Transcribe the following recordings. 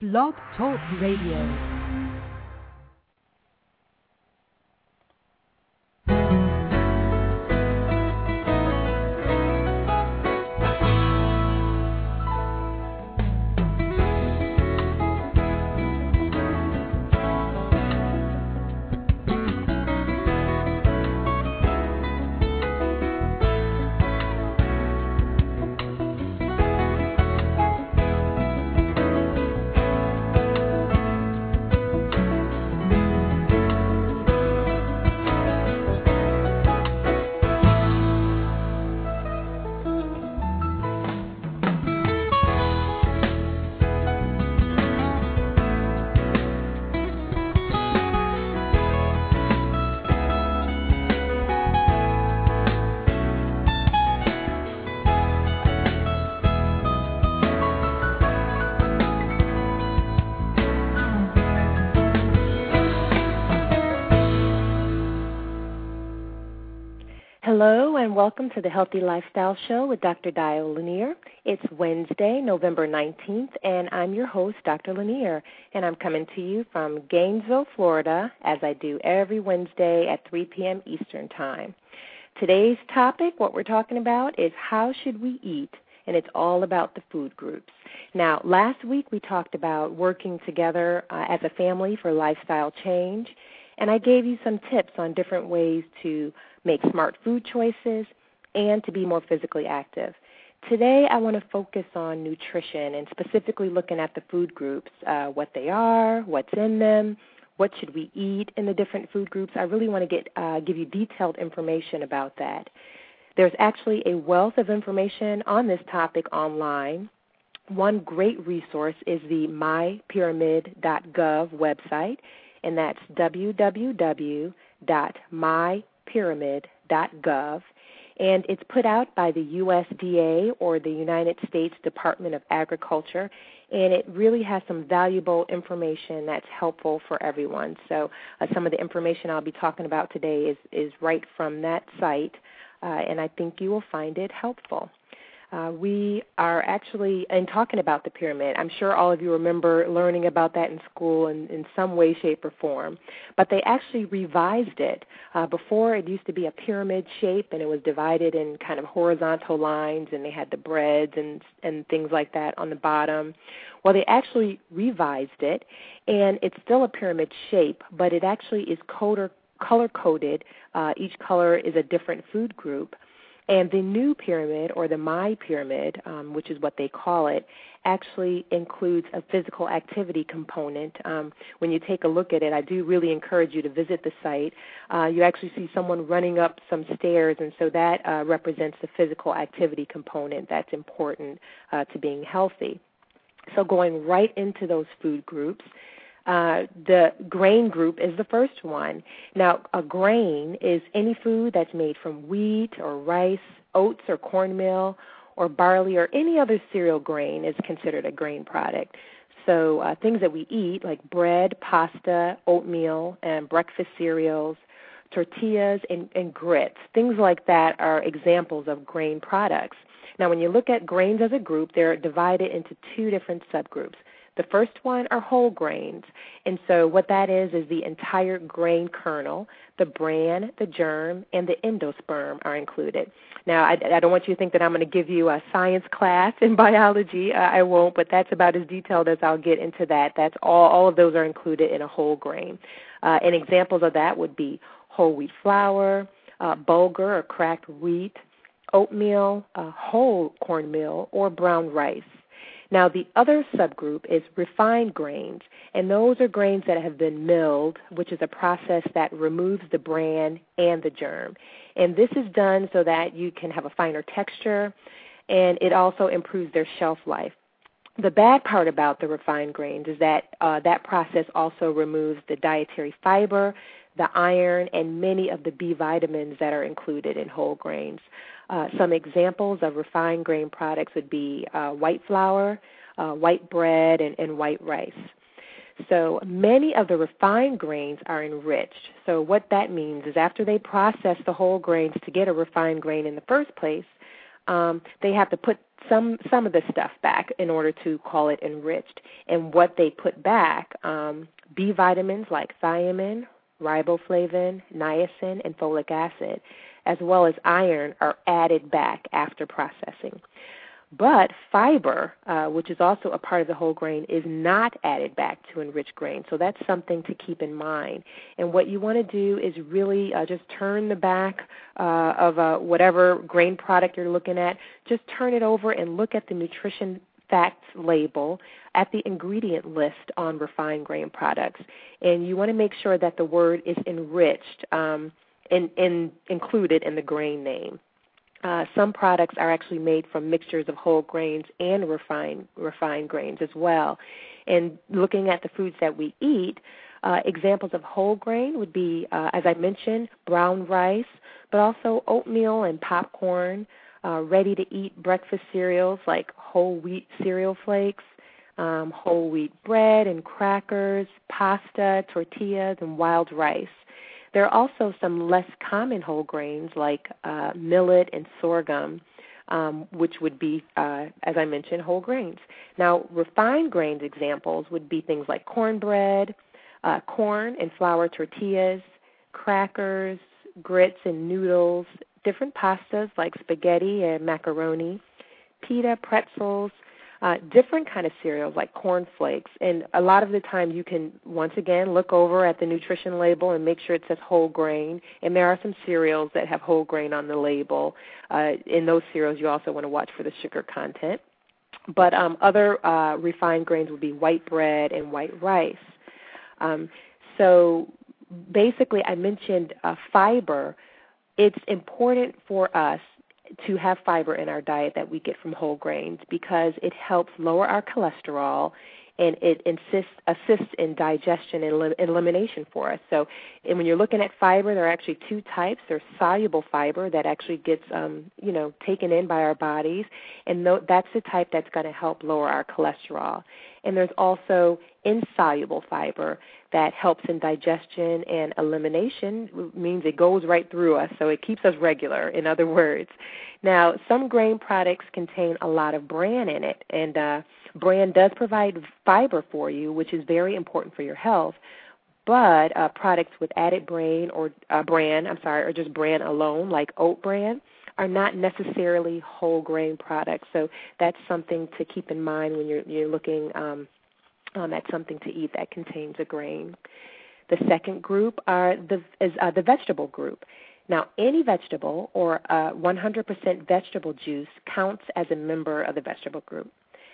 Blog Talk Radio. Hello and welcome to the Healthy Lifestyle Show with Dr. Dio Lanier. It's Wednesday, November 19th, and I'm your host, Dr. Lanier, and I'm coming to you from Gainesville, Florida, as I do every Wednesday at 3 p.m. Eastern Time. Today's topic, what we're talking about, is how should we eat, and it's all about the food groups. Now, last week we talked about working together as a family for lifestyle change, and I gave you some tips on different ways to make smart food choices, and to be more physically active. Today I want to focus on nutrition and specifically looking at the food groups, what they are, what's in them, what should we eat in the different food groups. I really want to give you detailed information about that. There's actually a wealth of information on this topic online. One great resource is the mypyramid.gov website, and that's www.mypyramid.gov, and it's put out by the USDA, or the United States Department of Agriculture, and it really has some valuable information that's helpful for everyone. So some of the information I'll be talking about today is right from that site, and I think you will find it helpful. We are actually, in talking about the pyramid, I'm sure all of you remember learning about that in school in some way, shape, or form, but they actually revised it. Before, it used to be a pyramid shape, and it was divided in kind of horizontal lines, and they had the breads and things like that on the bottom. Well, they actually revised it, and it's still a pyramid shape, but it actually is color-coded. Each color is a different food group. And the new pyramid, or the My Pyramid, which is what they call it, actually includes a physical activity component. When you take a look at it, I do really encourage you to visit the site. You actually see someone running up some stairs, and so that represents the physical activity component that's important to being healthy. So going right into those food groups, the grain group is the first one. Now, a grain is any food that's made from wheat or rice, oats or cornmeal, or barley, or any other cereal grain is considered a grain product. So things that we eat, like bread, pasta, oatmeal, and breakfast cereals, tortillas, and grits, things like that are examples of grain products. Now, when you look at grains as a group, they're divided into two different subgroups. The first one are whole grains, and so what that is the entire grain kernel, the bran, the germ, and the endosperm are included. Now, I don't want you to think that I'm going to give you a science class in biology. I won't, but that's about as detailed as I'll get into that. That's all of those are included in a whole grain. And examples of that would be whole wheat flour, bulgur or cracked wheat, oatmeal, whole cornmeal, or brown rice. Now, the other subgroup is refined grains, and those are grains that have been milled, which is a process that removes the bran and the germ. And this is done so that you can have a finer texture, and it also improves their shelf life. The bad part about the refined grains is that that process also removes the dietary fiber, the iron, and many of the B vitamins that are included in whole grains. Some examples of refined grain products would be white flour, white bread, and white rice. So many of the refined grains are enriched. So what that means is after they process the whole grains to get a refined grain in the first place, they have to put some of the stuff back in order to call it enriched. And what they put back, B vitamins like thiamine, riboflavin, niacin, and folic acid, as well as iron, are added back after processing. But fiber, which is also a part of the whole grain, is not added back to enriched grain. So that's something to keep in mind. And what you want to do is really just turn the back of whatever grain product you're looking at, just turn it over and look at the nutrition facts label at the ingredient list on refined grain products. And you want to make sure that the word is enriched included in the grain name. Some products are actually made from mixtures of whole grains and refined grains as well. And looking at the foods that we eat, examples of whole grain would be, as I mentioned, brown rice, but also oatmeal and popcorn, ready-to-eat breakfast cereals like whole wheat cereal flakes, whole wheat bread and crackers, pasta, tortillas, and wild rice. There are also some less common whole grains like millet and sorghum, which would be, as I mentioned, whole grains. Now, refined grains examples would be things like cornbread, corn and flour tortillas, crackers, grits and noodles, different pastas like spaghetti and macaroni, pita, pretzels, different kind of cereals like corn flakes. And a lot of the time you can, once again, look over at the nutrition label and make sure it says whole grain. And there are some cereals that have whole grain on the label. In those cereals, you also want to watch for the sugar content. But other refined grains would be white bread and white rice. So basically, I mentioned fiber. It's important for us to have fiber in our diet that we get from whole grains because it helps lower our cholesterol and it assists in digestion and elimination for us. So and when you're looking at fiber, there are actually two types. There's soluble fiber that actually gets taken in by our bodies, and that's the type that's going to help lower our cholesterol. And there's also insoluble fiber that helps in digestion and elimination, means it goes right through us, so it keeps us regular, in other words. Now, some grain products contain a lot of bran in it, and bran does provide fiber for you, which is very important for your health, but products with added bran or just bran alone, like oat bran, are not necessarily whole grain products. So that's something to keep in mind when you're looking at something to eat that contains a grain. The second group is the vegetable group. Now, any vegetable or 100% vegetable juice counts as a member of the vegetable group.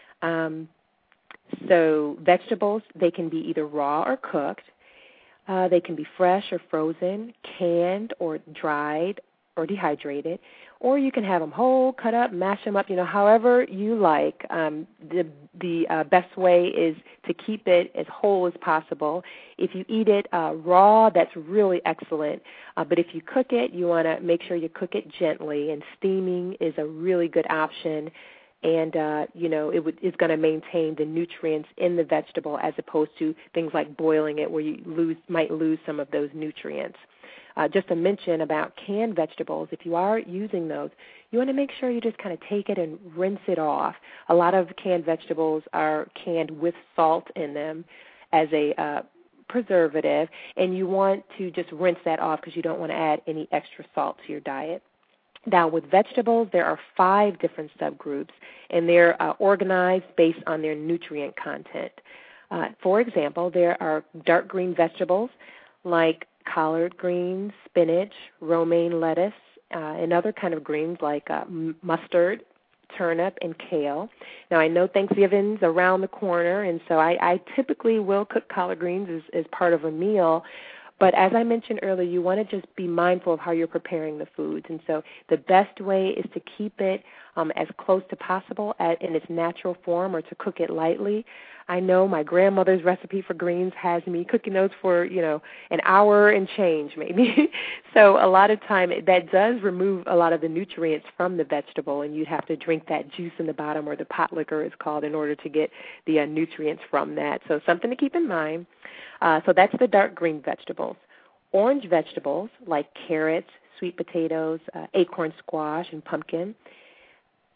So vegetables, they can be either raw or cooked. They can be fresh or frozen, canned or dried or dehydrated, or you can have them whole, cut up, mash them up, however you like. The best way is to keep it as whole as possible. If you eat it raw, that's really excellent. But if you cook it, you want to make sure you cook it gently, and steaming is a really good option. And, it's going to maintain the nutrients in the vegetable as opposed to things like boiling it where you might lose some of those nutrients. Just a mention about canned vegetables, if you are using those, you want to make sure you just kind of take it and rinse it off. A lot of canned vegetables are canned with salt in them as a preservative, and you want to just rinse that off because you don't want to add any extra salt to your diet. Now, with vegetables, there are 5 different subgroups, and they're organized based on their nutrient content. For example, there are dark green vegetables like collard greens, spinach, romaine lettuce, and other kind of greens like mustard, turnip, and kale. Now, I know Thanksgiving's around the corner, and so I typically will cook collard greens as part of a meal. But as I mentioned earlier, you want to just be mindful of how you're preparing the foods. And so the best way is to keep it as close to possible in its natural form, or to cook it lightly. I know my grandmother's recipe for greens has me cooking those for, an hour and change maybe. So a lot of time that does remove a lot of the nutrients from the vegetable, and you'd have to drink that juice in the bottom, or the pot liquor is called, in order to get the nutrients from that. So something to keep in mind. So that's the dark green vegetables. Orange vegetables like carrots, sweet potatoes, acorn squash, and pumpkin.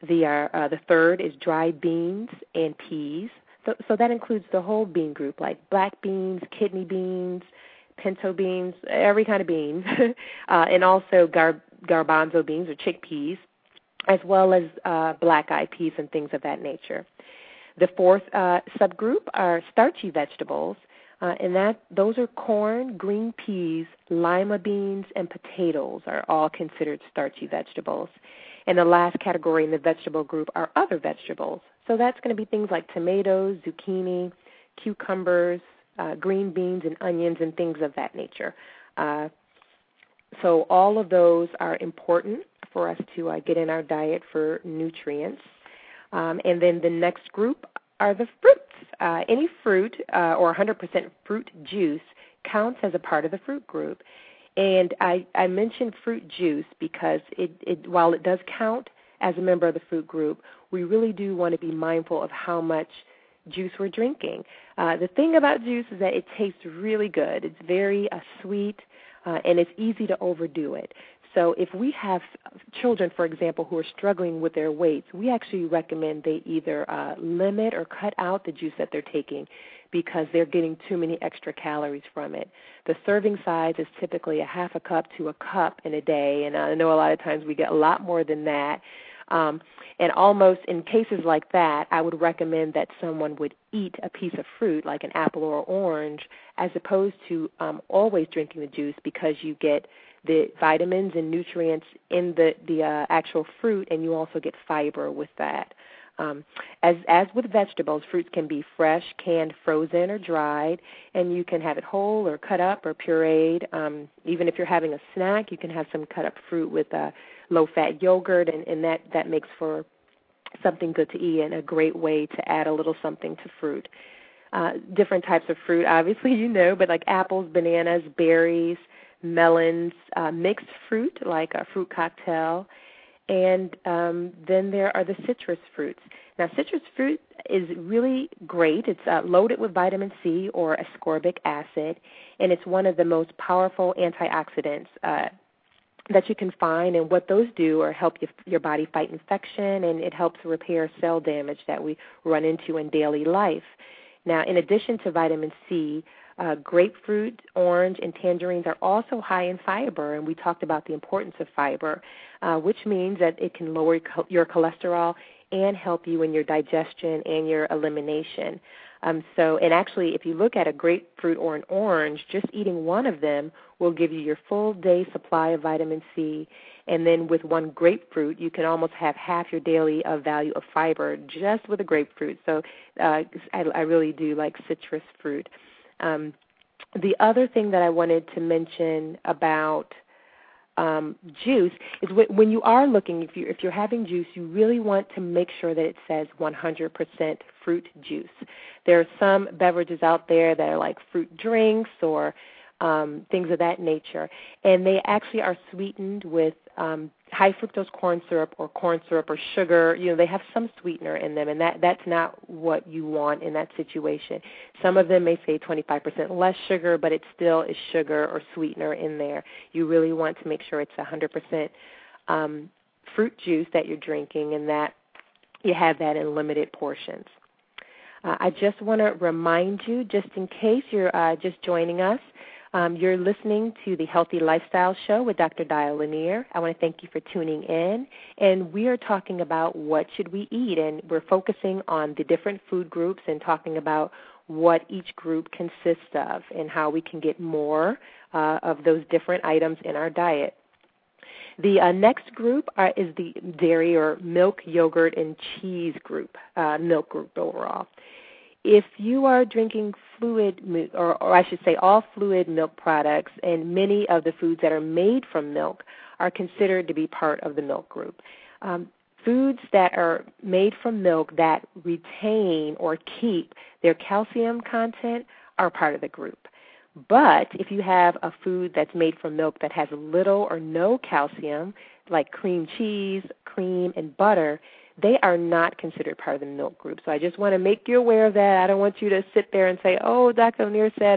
The third is dried beans and peas. So that includes the whole bean group, like black beans, kidney beans, pinto beans, every kind of beans, and also garbanzo beans or chickpeas, as well as black-eyed peas and things of that nature. The fourth subgroup are starchy vegetables, and those are corn, green peas, lima beans, and potatoes are all considered starchy vegetables. And the last category in the vegetable group are other vegetables. So that's going to be things like tomatoes, zucchini, cucumbers, green beans and onions and things of that nature. So all of those are important for us to get in our diet for nutrients. And then the next group are the fruits. Any fruit or 100% fruit juice counts as a part of the fruit group. And I mentioned fruit juice because while it does count as a member of the fruit group, we really do want to be mindful of how much juice we're drinking. The thing about juice is that it tastes really good. It's very sweet, and it's easy to overdo it. So if we have children, for example, who are struggling with their weights, we actually recommend they either limit or cut out the juice that they're taking because they're getting too many extra calories from it. The serving size is typically a half a cup to a cup in a day, and I know a lot of times we get a lot more than that. And almost in cases like that, I would recommend that someone would eat a piece of fruit, like an apple or orange, as opposed to always drinking the juice because you get the vitamins and nutrients in the actual fruit, and you also get fiber with that. As with vegetables, fruits can be fresh, canned, frozen, or dried, and you can have it whole or cut up or pureed. Even if you're having a snack, you can have some cut up fruit with low-fat yogurt, and that makes for something good to eat and a great way to add a little something to fruit. Different types of fruit, obviously, but like apples, bananas, berries, melons, mixed fruit like a fruit cocktail, and then there are the citrus fruits. Now, citrus fruit is really great. It's loaded with vitamin C or ascorbic acid, and it's one of the most powerful antioxidants that you can find. And what those do are help your body fight infection, and it helps repair cell damage that we run into in daily life. Now, in addition to vitamin C, grapefruit, orange, and tangerines are also high in fiber, and we talked about the importance of fiber, which means that it can lower your cholesterol and help you in your digestion and your elimination. And actually, if you look at a grapefruit or an orange, just eating one of them will give you your full day supply of vitamin C. And then with one grapefruit, you can almost have half your daily value of fiber just with a grapefruit. So I really do like citrus fruit. The other thing that I wanted to mention about juice is when you are looking, if you're having juice, you really want to make sure that it says 100% fruit juice. There are some beverages out there that are like fruit drinks or things of that nature, and they actually are sweetened with high fructose corn syrup or sugar. They have some sweetener in them, and that's not what you want in that situation. Some of them may say 25% less sugar, but it still is sugar or sweetener in there. You really want to make sure it's 100% fruit juice that you're drinking and that you have that in limited portions. I just want to remind you, just in case you're just joining us, you're listening to the Healthy Lifestyle Show with Dr. Dial Lanier. I want to thank you for tuning in. And we are talking about what should we eat, and we're focusing on the different food groups and talking about what each group consists of and how we can get more of those different items in our diet. The next group is the dairy or milk, yogurt, and cheese group, milk group overall. If you are drinking fluid, or I should say all fluid milk products, and many of the foods that are made from milk are considered to be part of the milk group. Foods that are made from milk that retain or keep their calcium content are part of the group. But if you have a food that's made from milk that has little or no calcium, like cream cheese, cream, and butter, they are not considered part of the milk group. So I just want to make you aware of that. I don't want you to sit there and say, oh, Dr. Lanier said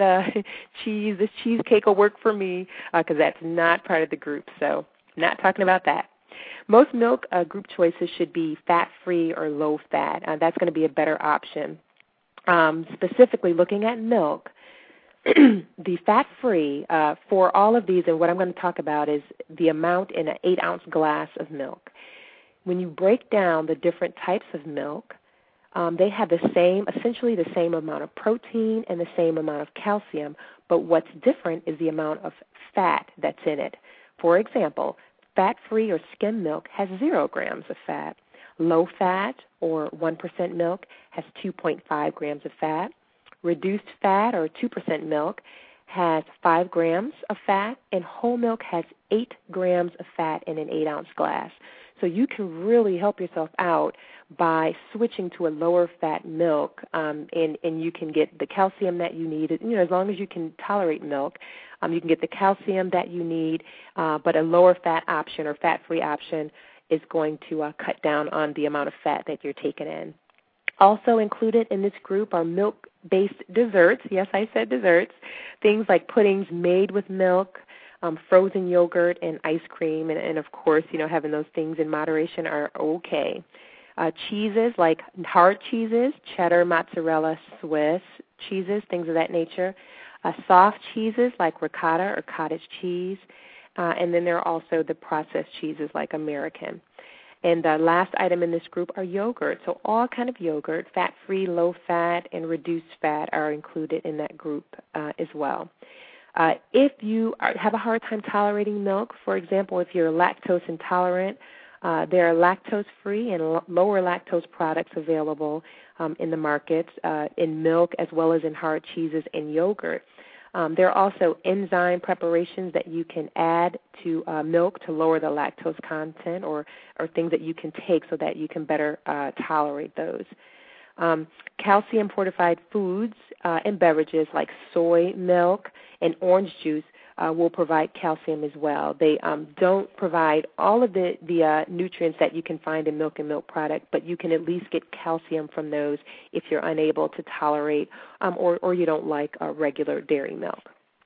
this cheesecake will work for me, because that's not part of the group. So not talking about that. Most milk group choices should be fat-free or low-fat. That's going to be a better option. Specifically looking at milk, the fat-free for all of these, and what I'm going to talk about is the amount in an 8-ounce glass of milk. When you break down the different types of milk, they have essentially the same amount of protein and the same amount of calcium, but what's different is the amount of fat that's in it. For example, fat-free or skim milk has 0 grams of fat. Low-fat or 1% milk has 2.5 grams of fat. Reduced fat or 2% milk has 5 grams of fat, and whole milk has 8 grams of fat in an 8-ounce glass. So you can really help yourself out by switching to a lower fat milk, and you can get the calcium that you need. As long as you can tolerate milk, you can get the calcium that you need, but a lower fat option or fat-free option is going to cut down on the amount of fat that you're taking in. Also included in this group are milk-based desserts. Yes, I said desserts. Things like puddings made with milk, frozen yogurt, and ice cream. And of course, having those things in moderation are okay. Cheeses like hard cheeses, cheddar, mozzarella, Swiss cheeses, things of that nature. Soft cheeses like ricotta or cottage cheese. And then there are also the processed cheeses like American. And the last item in this group are yogurt. So all kind of yogurt, fat-free, low-fat, and reduced fat are included in that group as well. If you have a hard time tolerating milk, for example, if you're lactose intolerant, there are lactose-free and lower lactose products available in the markets, in milk as well as in hard cheeses and yogurt. There are also enzyme preparations that you can add to milk to lower the lactose content or things that you can take so that you can better tolerate those. Calcium-fortified foods and beverages like soy milk and orange juice will provide calcium as well. They don't provide all of the nutrients that you can find in milk and milk products, but you can at least get calcium from those if you're unable to tolerate or you don't like regular dairy milk.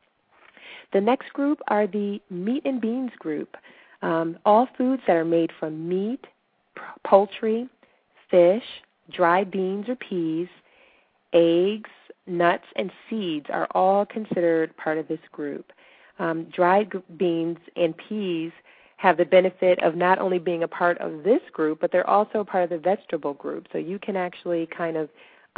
The next group are the meat and beans group. All foods that are made from meat, poultry, fish, dried beans or peas, eggs, nuts, and seeds are all considered part of this group. Dried beans and peas have the benefit of not only being a part of this group, but they're also part of the vegetable group. So you can actually kind of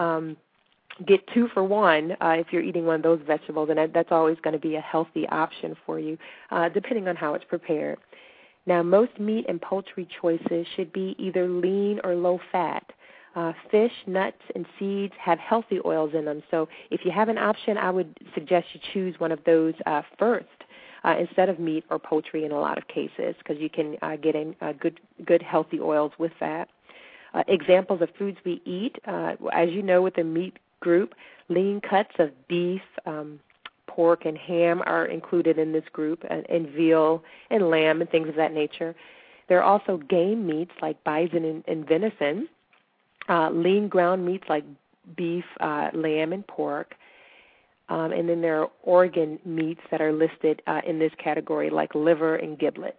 get 2 for 1 if you're eating one of those vegetables, and that's always going to be a healthy option for you, depending on how it's prepared. Now, most meat and poultry choices should be either lean or low fat. Fish, nuts, and seeds have healthy oils in them. So if you have an option, I would suggest you choose one of those first instead of meat or poultry in a lot of cases, because you can get in good healthy oils with that. Examples of foods we eat, as you know, with the meat group, lean cuts of beef, pork, and ham are included in this group, and veal and lamb and things of that nature. There are also game meats like bison and venison. Lean ground meats like beef, lamb, and pork. And then there are organ meats that are listed in this category like liver and giblets.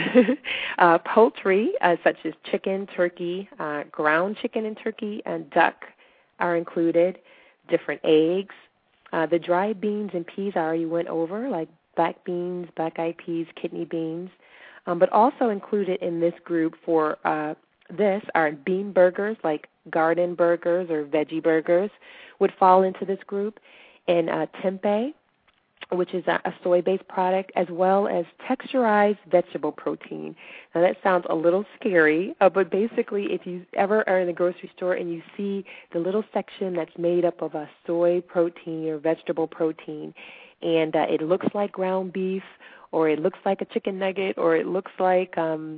Poultry, such as chicken, turkey, ground chicken and turkey, and duck are included. Different eggs. The dried beans and peas I already went over, like black beans, black-eyed peas, kidney beans. But also included in this group for this are bean burgers, like garden burgers or veggie burgers would fall into this group, and tempeh, which is a soy-based product, as well as texturized vegetable protein. Now that sounds a little scary, but basically if you ever are in the grocery store and you see the little section that's made up of a soy protein or vegetable protein, and it looks like ground beef, or it looks like a chicken nugget, or it looks like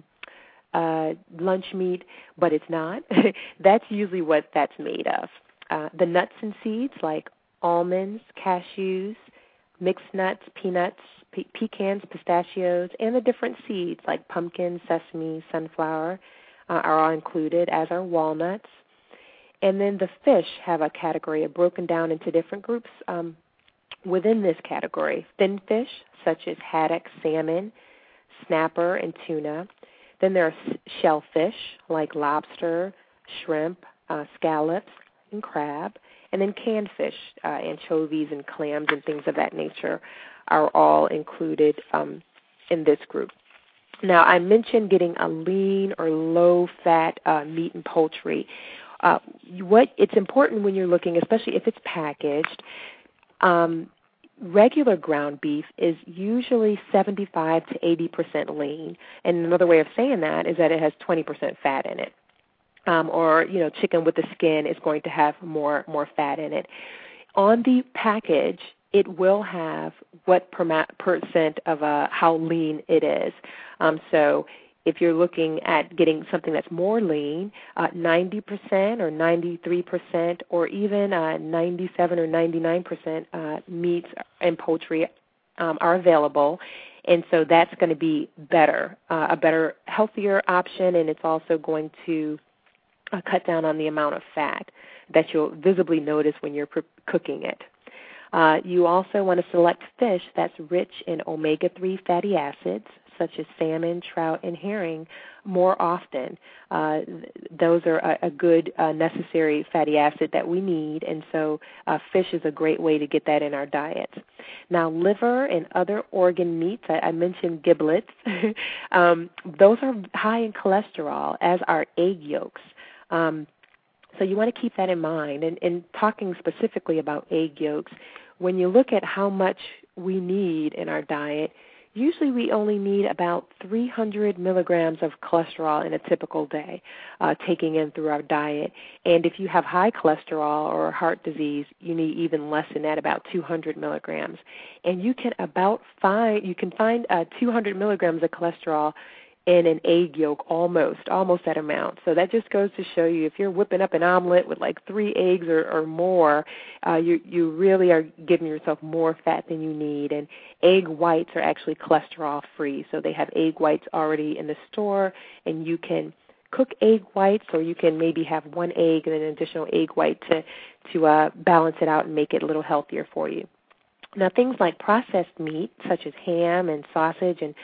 lunch meat, but it's not. That's usually what that's made of. The nuts and seeds like almonds, cashews, mixed nuts, peanuts, pecans, pistachios, and the different seeds like pumpkin, sesame, sunflower are all included, as are walnuts. And then the fish have a category broken down into different groups within this category. Thin fish, such as haddock, salmon, snapper, and tuna. Then there are shellfish like lobster, shrimp, scallops, and crab. And then canned fish, anchovies and clams and things of that nature are all included in this group. Now, I mentioned getting a lean or low-fat meat and poultry. It's important when you're looking, especially if it's packaged, regular ground beef is usually 75 to 80% lean. And another way of saying that is that it has 20% fat in it. Or chicken with the skin is going to have more fat in it. On the package, it will have what percent of how lean it is. So if you're looking at getting something that's more lean, 90% or 93% or even 97 or 99% meats and poultry are available. And so that's going to be better, a better, healthier option, and it's also going to cut down on the amount of fat that you'll visibly notice when you're cooking it. You also want to select fish that's rich in omega-3 fatty acids, such as salmon, trout, and herring, more often. Those are a good necessary fatty acid that we need, and so fish is a great way to get that in our diets. Now, liver and other organ meats, I mentioned giblets, those are high in cholesterol, as are egg yolks. So you want to keep that in mind. And talking specifically about egg yolks, when you look at how much we need in our diet, usually we only need about 300 milligrams of cholesterol in a typical day, taking in through our diet. And if you have high cholesterol or heart disease, you need even less than that, about 200 milligrams. And you can find 200 milligrams of cholesterol in an egg yolk, almost that amount. So that just goes to show you, if you're whipping up an omelet with like 3 eggs or more, you really are giving yourself more fat than you need. And egg whites are actually cholesterol-free, so they have egg whites already in the store, and you can cook egg whites, or you can maybe have 1 egg and an additional egg white to balance it out and make it a little healthier for you. Now, things like processed meat, such as ham and sausage and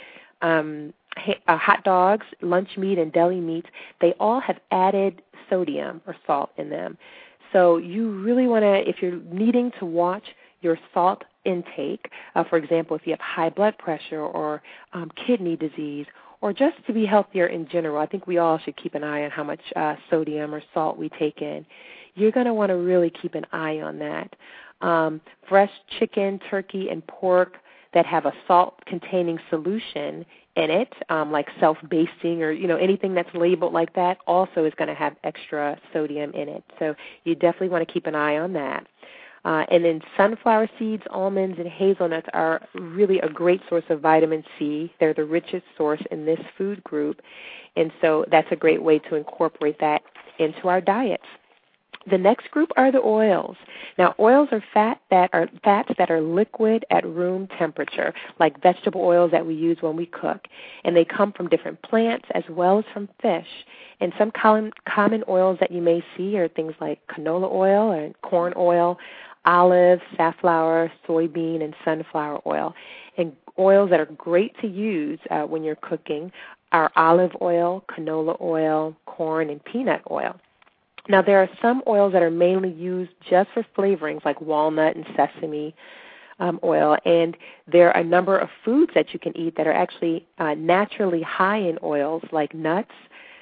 hot dogs, lunch meat, and deli meats, they all have added sodium or salt in them. So you really want to, if you're needing to watch your salt intake, for example, if you have high blood pressure or kidney disease, or just to be healthier in general, I think we all should keep an eye on how much sodium or salt we take in. You're going to want to really keep an eye on that. Fresh chicken, turkey, and pork that have a salt-containing solution in it, like self-basting or anything that's labeled like that, also is going to have extra sodium in it. So you definitely want to keep an eye on that. And then sunflower seeds, almonds, and hazelnuts are really a great source of vitamin C. They're the richest source in this food group, and so that's a great way to incorporate that into our diets. The next group are the oils. Now, oils are fats that are liquid at room temperature, like vegetable oils that we use when we cook, and they come from different plants as well as from fish. And some common oils that you may see are things like canola oil and corn oil, olive, safflower, soybean, and sunflower oil. And oils that are great to use when you're cooking are olive oil, canola oil, corn, and peanut oil. Now, there are some oils that are mainly used just for flavorings, like walnut and sesame oil, and there are a number of foods that you can eat that are actually naturally high in oils, like nuts,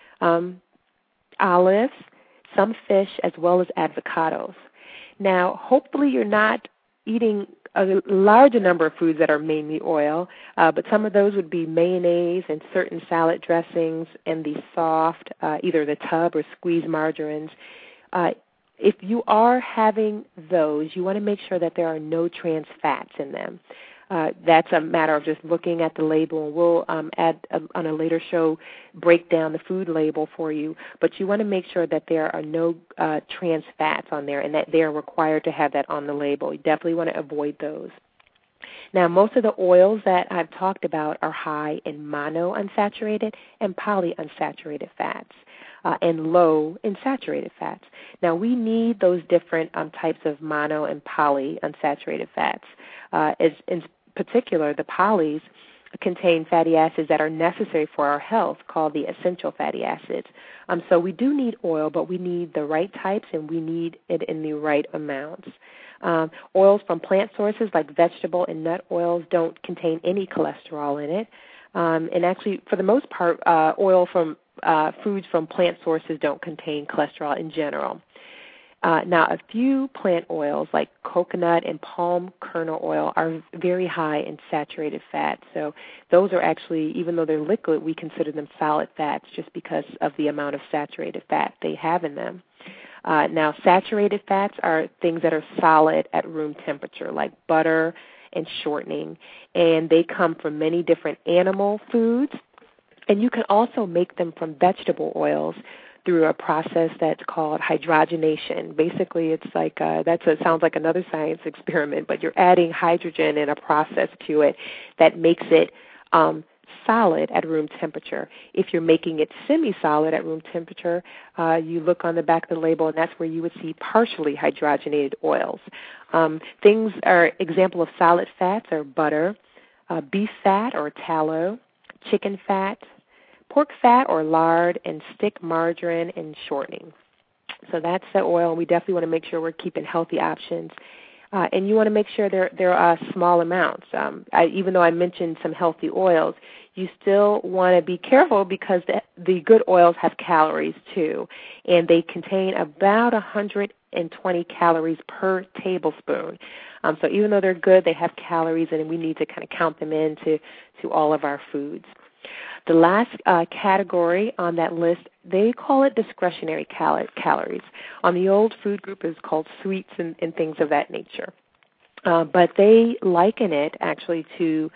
olives, some fish, as well as avocados. Now, hopefully you're not eating a larger number of foods that are mainly oil, but some of those would be mayonnaise and certain salad dressings and the soft, either the tub or squeezed margarines. If you are having those, you want to make sure that there are no trans fats in them. That's a matter of just looking at the label, and we'll on a later show break down the food label for you. But you want to make sure that there are no trans fats on there and that they are required to have that on the label. You definitely want to avoid those. Now, most of the oils that I've talked about are high in monounsaturated and polyunsaturated fats and low in saturated fats. Now, we need those different types of mono and polyunsaturated fats. In particular, the polys contain fatty acids that are necessary for our health, called the essential fatty acids. So we do need oil, but we need the right types, and we need it in the right amounts. Oils from plant sources like vegetable and nut oils don't contain any cholesterol in it. And actually, for the most part, oil from foods from plant sources don't contain cholesterol in general. Now, a few plant oils like coconut and palm kernel oil are very high in saturated fat. So those are actually, even though they're liquid, we consider them solid fats just because of the amount of saturated fat they have in them. Now, saturated fats are things that are solid at room temperature, like butter and shortening, and they come from many different animal foods. And you can also make them from vegetable oils through a process that's called hydrogenation. Basically, it's like sounds like another science experiment, but you're adding hydrogen in a process to it that makes it solid at room temperature. If you're making it semi-solid at room temperature, you look on the back of the label, and that's where you would see partially hydrogenated oils. Example of solid fats are butter, beef fat or tallow, chicken fat, pork fat or lard, and stick margarine and shortening. So that's the oil. We definitely want to make sure we're keeping healthy options. And you want to make sure there are small amounts. Even though I mentioned some healthy oils, you still want to be careful because the good oils have calories too, and they contain about 120 calories per tablespoon. So even though they're good, they have calories, and we need to kind of count them into all of our foods. The last category on that list, they call it discretionary calories. On the old food group, it's called sweets and things of that nature. But they liken it actually to,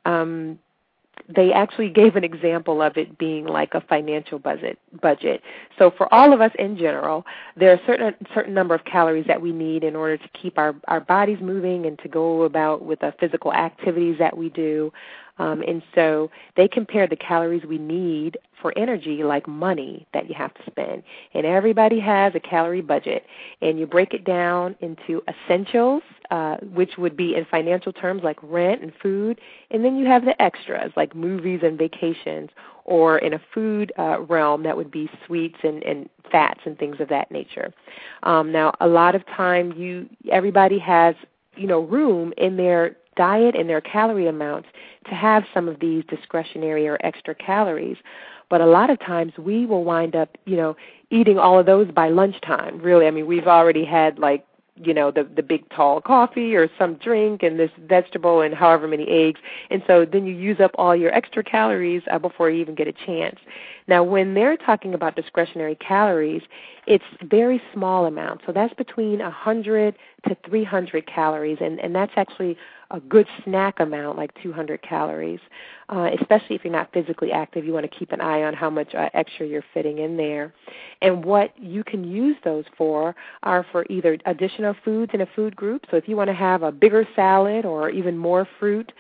they actually gave an example of it being like a financial budget. So for all of us in general, there are a certain number of calories that we need in order to keep our bodies moving and to go about with the physical activities that we do. And so they compare the calories we need for energy like money that you have to spend. And everybody has a calorie budget. And you break it down into essentials, which would be in financial terms like rent and food. And then you have the extras like movies and vacations. Or in a food realm, that would be sweets and fats and things of that nature. Now, a lot of time everybody has, room in their diet and their calorie amounts to have some of these discretionary or extra calories. But a lot of times we will wind up, eating all of those by lunchtime. Really, I mean, we've already had the big tall coffee or some drink and this vegetable and however many eggs. And so then you use up all your extra calories before you even get a chance. Now, when they're talking about discretionary calories, it's very small amounts. So that's between 100 to 300 calories, and that's actually a good snack amount, like 200 calories. Especially if you're not physically active, you want to keep an eye on how much extra you're fitting in there. And what you can use those for are for either additional foods in a food group. So if you want to have a bigger salad or even more fruit,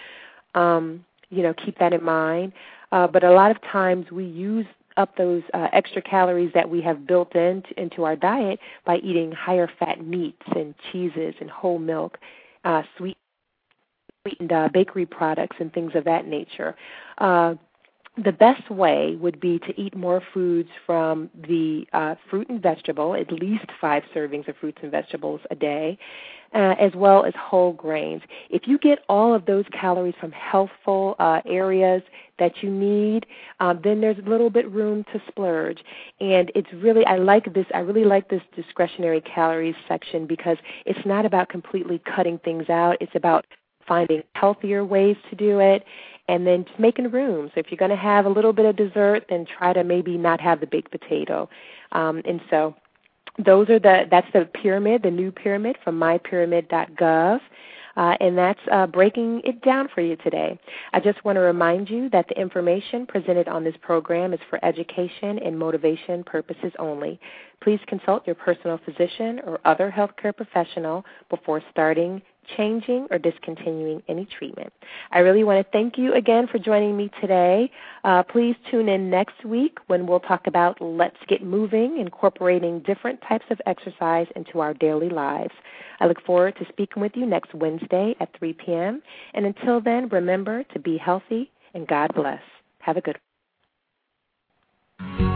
keep that in mind. But a lot of times we use up those extra calories that we have built into our diet by eating higher fat meats and cheeses and whole milk, sweetened bakery products and things of that nature. The best way would be to eat more foods from the fruit and vegetable, at least 5 servings of fruits and vegetables a day, as well as whole grains. If you get all of those calories from healthful areas that you need, then there's a little bit room to splurge. And it's really, I really like this discretionary calories section because it's not about completely cutting things out. It's about finding healthier ways to do it, and then just making room. So if you're going to have a little bit of dessert, then try to maybe not have the baked potato. And so that's the pyramid, the new pyramid from mypyramid.gov. And that's breaking it down for you today. I just want to remind you that the information presented on this program is for education and motivation purposes only. Please consult your personal physician or other healthcare professional before starting, changing, or discontinuing any treatment. I really want to thank you again for joining me today. Please tune in next week when we'll talk about Let's Get Moving, incorporating different types of exercise into our daily lives. I look forward to speaking with you next Wednesday at 3 p.m. And until then, remember to be healthy and God bless. Have a good one.